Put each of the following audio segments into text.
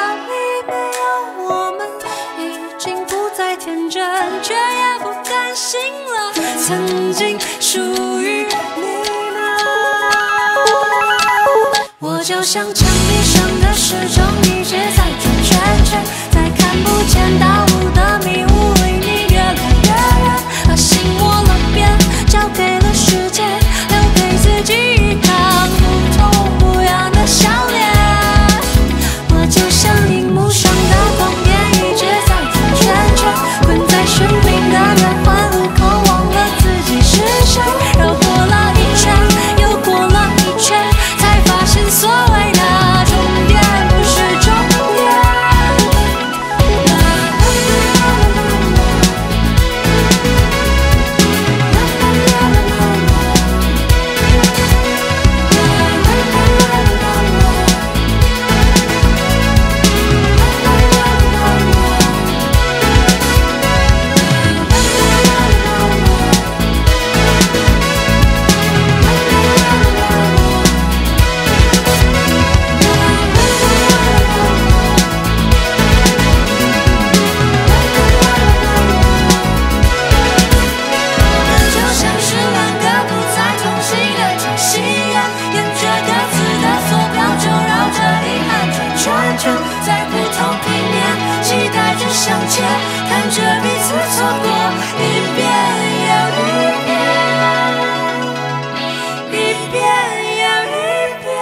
里没有我们，已经不再天真，却也不甘心了，曾经属于你们。我就像墙壁上的时钟，一直在转圈圈，在看不见道路的迷雾里，你越来越远，把心摸了遍，交给了世界，留给自己一张不痛不痒的笑脸。我就像荧幕上的光点，一直在转圈圈，困在生命的圆环路口，忘了自己是谁，绕过了一圈又过了一圈，才发现所谓的终点不是终点。在不同平面，期待着向前，看着彼此错过一遍又一遍，一遍又一遍。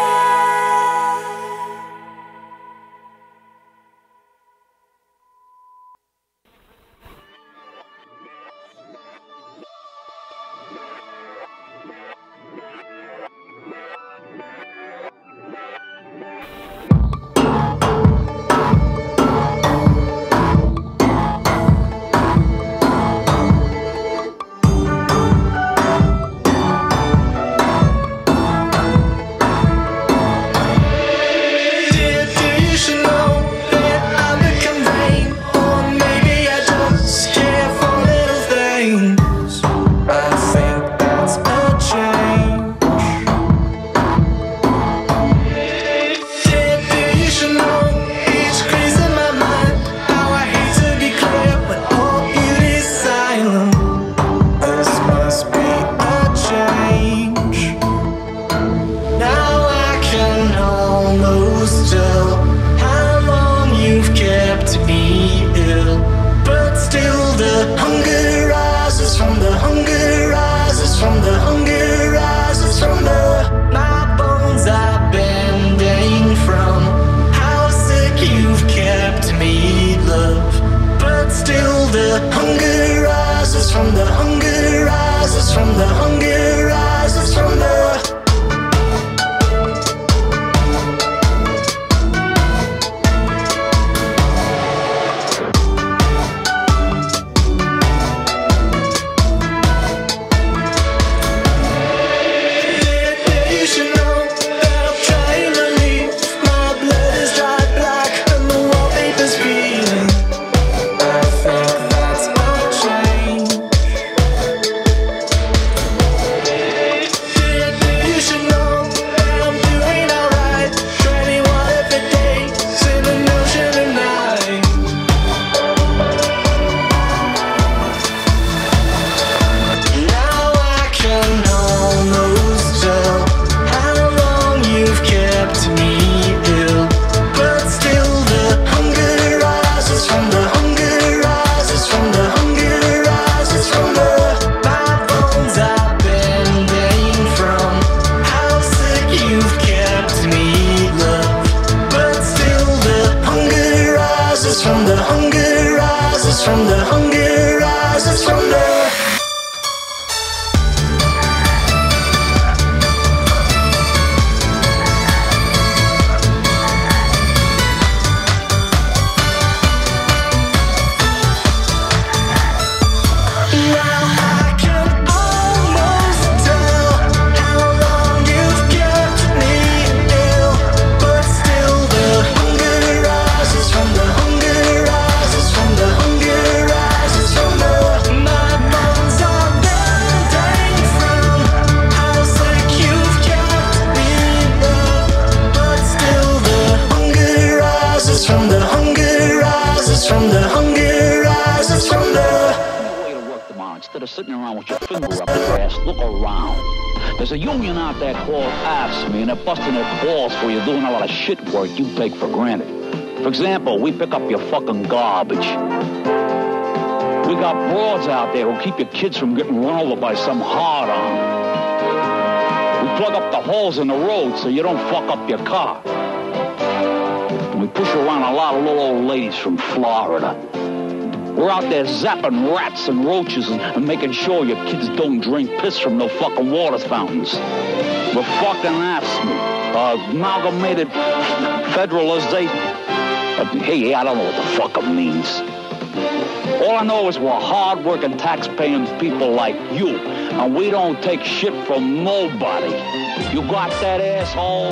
hunger rises from the hunger rises from the. Way to work tomorrow. Instead of sitting around with your finger up your ass, look around. There's a union out there called AFSCME, and they're busting their balls for you doing a lot of shit work you take for granted. For example, we pick up your fucking garbage. We got broads out there who keep your kids from getting run over by some hard-on. We plug up the holes in the road so you don't fuck up your car. And we push around a lot of little old ladies from Florida. We're out there zapping rats and roaches and making sure your kids don't drink piss from no fucking water fountains. We're fucking AFSCME, Amalgamated Federalization. Hey, I don't know what the fuck it means. All I know is we're hard-working, tax-paying people like you, and we don't take shit from nobody. You got that, asshole?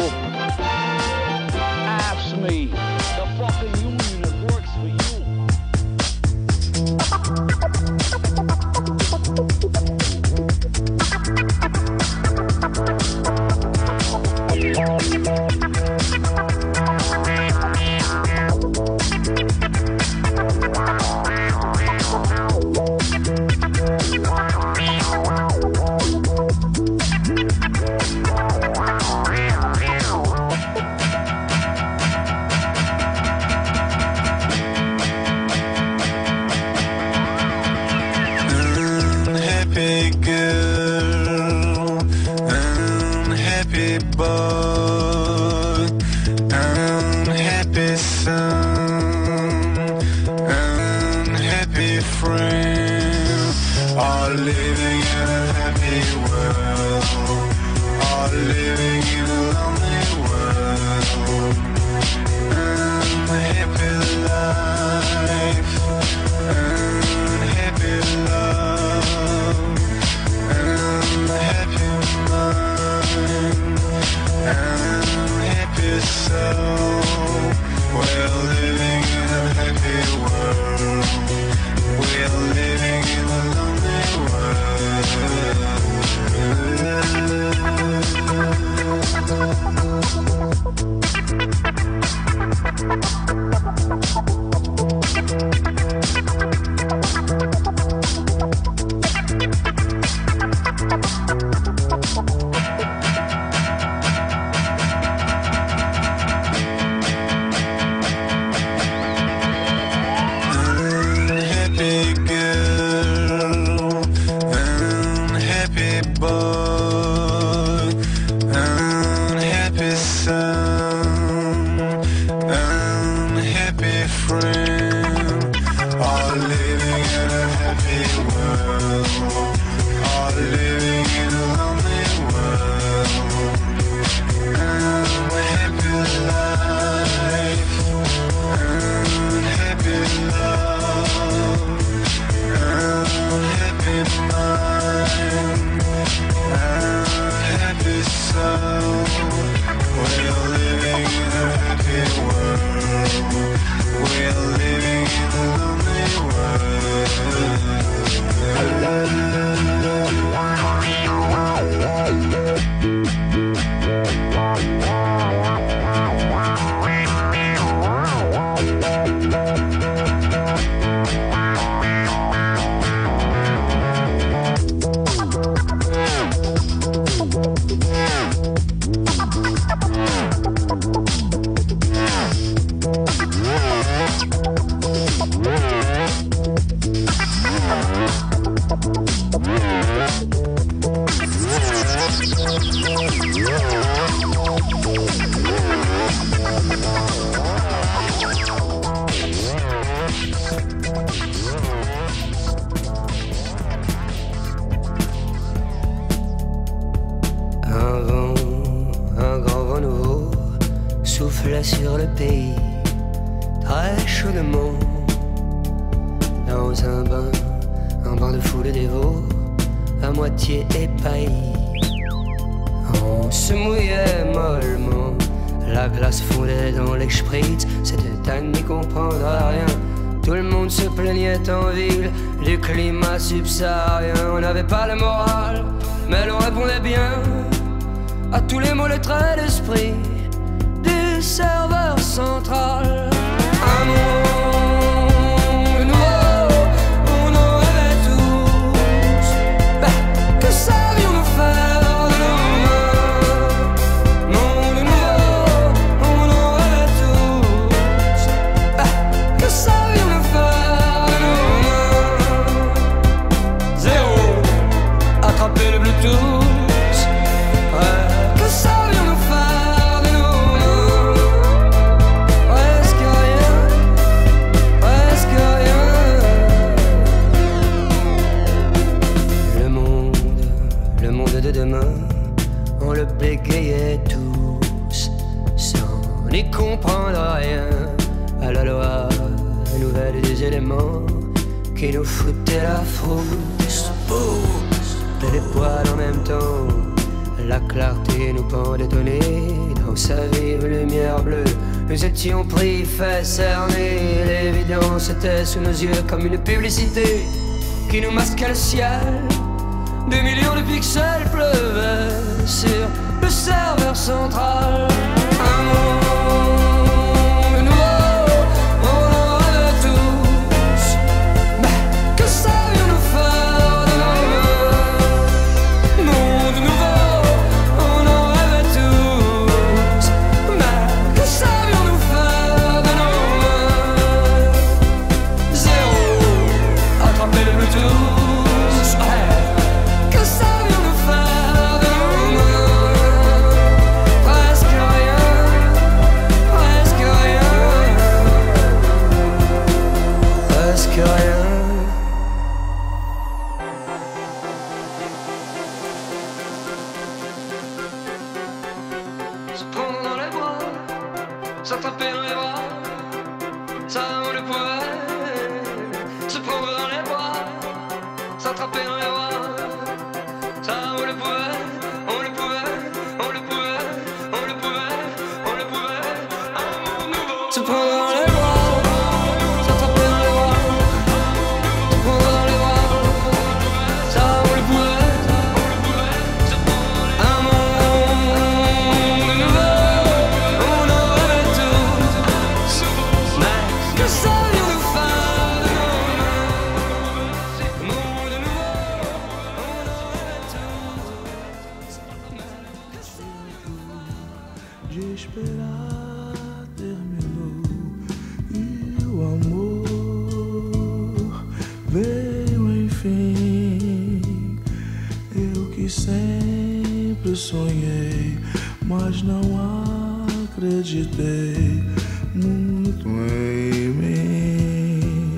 AFSCME, the fucking union that works for you. Sur le pays, très chaudement, dans un bain de foule dévot, à moitié épaillis. On se mouillait mollement, la glace fondait dans les spritz, c'était à n'y comprendre à rien. Tout le monde se plaignait en ville du climat subsaharien. On n'avait pas le moral, mais l'on répondait bien à tous les mots, les traits d'esprit serveur central. Un comprendre rien à la loi nouvelle des éléments qui nous foutaient la frousse. Et les poils en même temps, la clarté nous pendait au nez. Dans sa vive lumière bleue, nous étions pris, faits cernés. L'évidence était sous nos yeux comme une publicité qui nous masquait le ciel. Des millions de pixels pleuvaient sur le serveur central. Un monde nouveau, on en rêvait tous. Mais que savions-nous faire de nos mains? Monde nouveau, on en rêvait tous. Mais que savions-nous faire de nos mains? Zéro, attraper le Bluetooth. S'attraper dans les bras, ça on le pouvait. Se prendre dans les bras, s'attraper dans les bras, ça on le pouvait, on le pouvait, on le pouvait, on le pouvait, on le pouvait. Un monde nouveau. Se prendre dans les bras, s'attraper dans les bras, se prendre dans les bras, ça on le pouvait, se prendre un monde nouveau. De esperar terminou e o amor veio enfim. Eu que sempre sonhei, mas não acreditei muito em mim.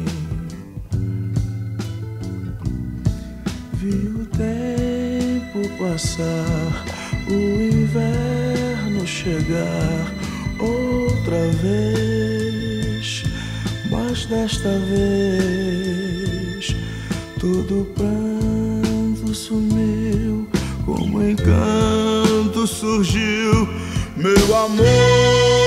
Vi o tempo passar, o inverno chegar outra vez, mas desta vez todo pranto sumiu, como encanto surgiu meu amor.